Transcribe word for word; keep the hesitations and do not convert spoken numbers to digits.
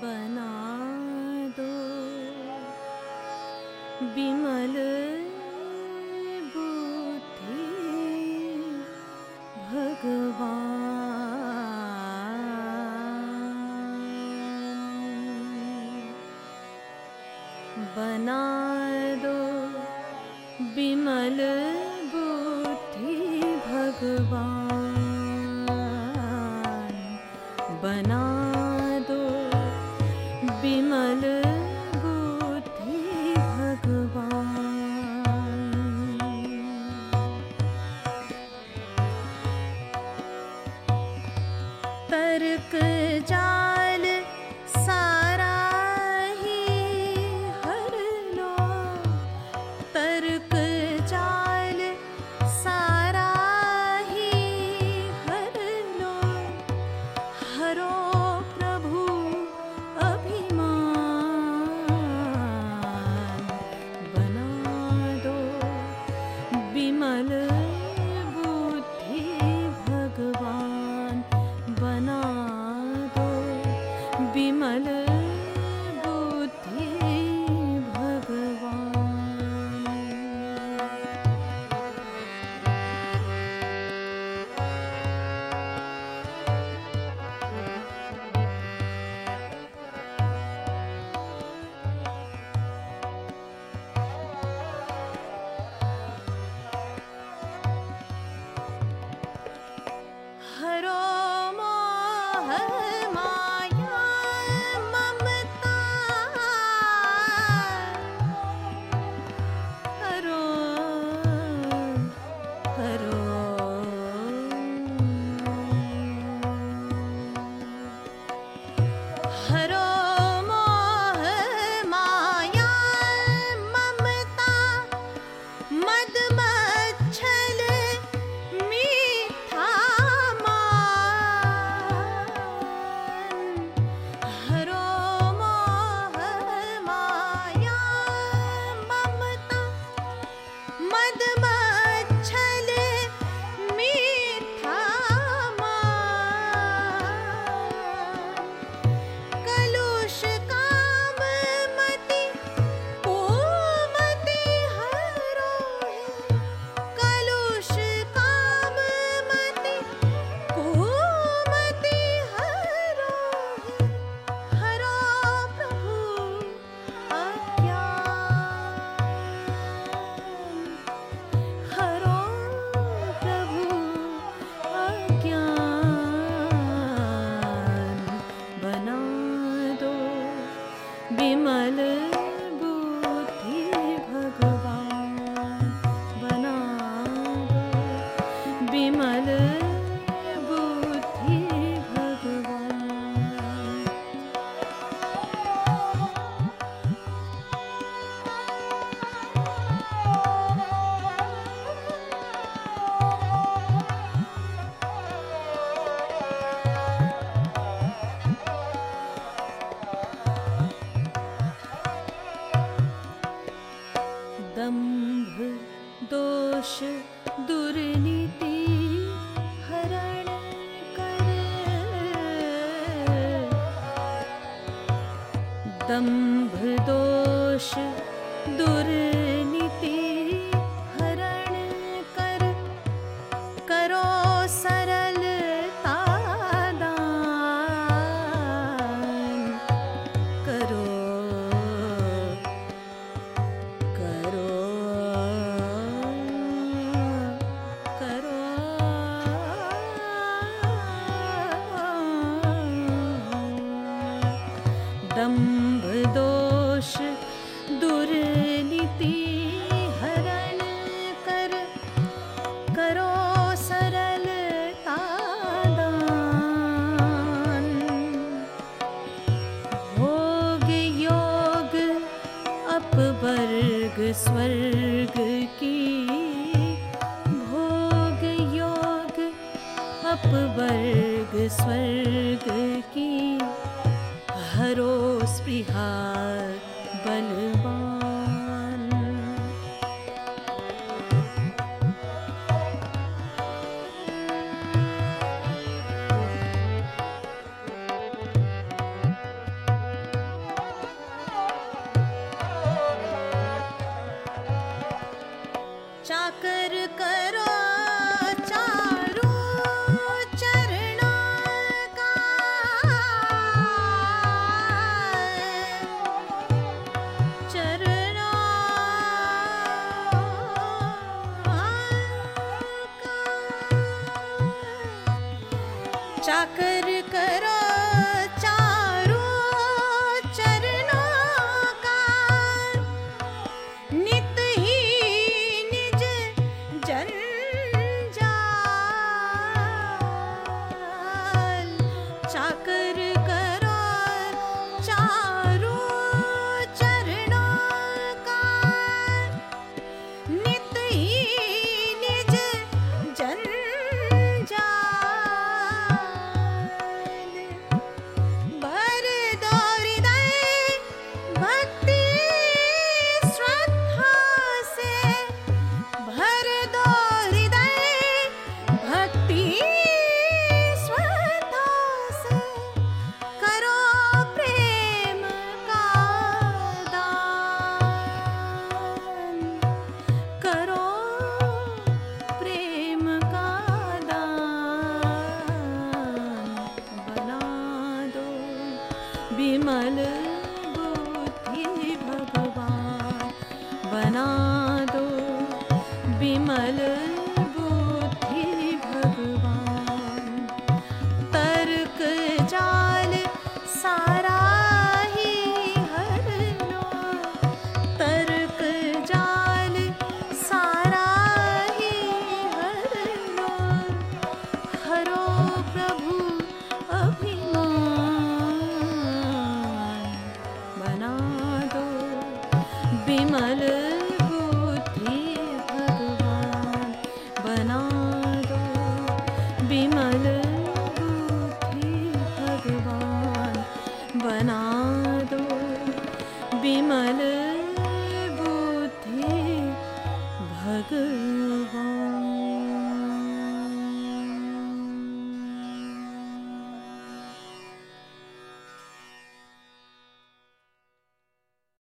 बना दो बिमल बुद्धि भगवान, बना दो बिमल बुद्धि भगवान, बना दो बिमल बुद्धि भगवान। तर्क जाल सारा ही हर लो, तर्क जाल सारा ही हर लो, हरो प्रभु अभिमान, बना दो बिमल बुद्धि भगवान, बना दो बिमल बुद्धि भगवान। हरो मोह माया ममता, हरो हरो हरो मोह माया ममता, मद मच्छल मीठा मान, हरो मोह माया ममता, मद मच्छल मीठा मान, कलुष काम मति कुमति हरो है, कलुष काम मति कुमति हरो है, हरो प्रभु अज्ञान, हरो प्रभु अज्ञान, बना दो बिमल बुद्धि भगवान, बना दो बिमल बुद्धि भगवान। दंभ दोष दुर्नीति हरण कर, दंभ दोष दुर्नीति हरण कर, करो सरलता दान, करो करो करो दंभ दोष दुर्नीति हरण कर, करो सरलता दान, भोग योग अपवर्ग स्वर्ग की, भोग योग अपवर्ग स्वर्ग की, हरो स्पृहा बलवान, चाकर करो चारों चरणों का, नित ही निज जंजाल। चाकर करो चारों चरणों का, नित ही निज जंजाल। भर दो हृदय भक्ति श्रद्धा से, भर दो हृदय भक्ति श्रद्धा से, करो प्रेम का दान, करो प्रेम का दान। बना दो विमल बुद्धि भगवान, बना दो विमल बुद्धि भगवान। तर्क जाल सारा ही हर लो, तर्क जाल सारा ही हर लो। हरो प्रभु अभिमान, बना दो विमल बुद्धि भगवान, बना दो विमल बुद्धि भगवान, बना दो विमल बुद्धि भगवान।